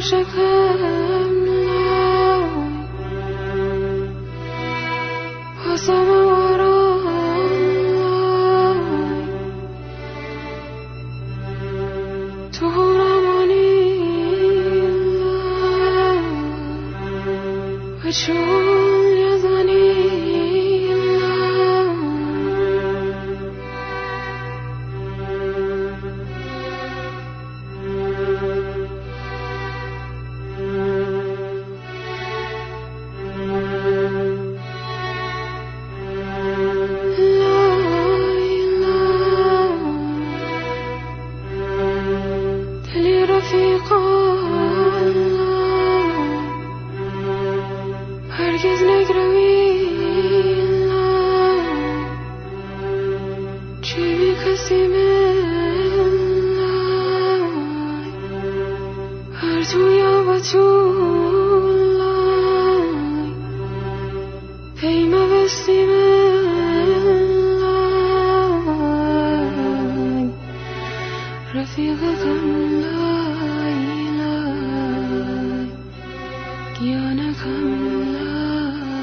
شکم لای بازم آرام لای تو رمانی لای و چون یزنی هرگز نگروی لای چی بی کسی من لای هر تو یا با تو لای پیما بستی من لای رفیق کم لای لای گیانه کم لای